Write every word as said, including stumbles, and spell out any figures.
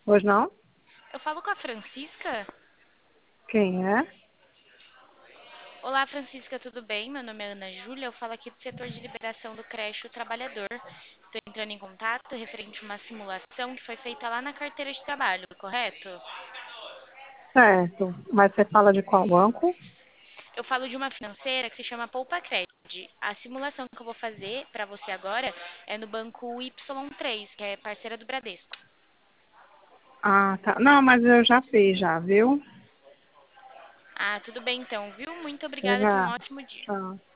Hoje não? Eu falo com a Francisca? Quem é? Olá, Francisca, tudo bem? Meu nome é Ana Júlia, eu falo aqui do setor de liberação do creche O Trabalhador. Estou entrando em contato referente a uma simulação que foi feita lá na carteira de trabalho, correto? Certo. Mas você fala de qual banco? Eu falo de uma financeira que se chama Poupa Cred. A simulação que eu vou fazer para você agora é no banco Y três, que é parceira do Bradesco. Ah, tá. Não, mas eu já fiz já, viu? Ah, tudo bem então, viu? Muito obrigada, tenha um Obrigada. ótimo dia. Tchau.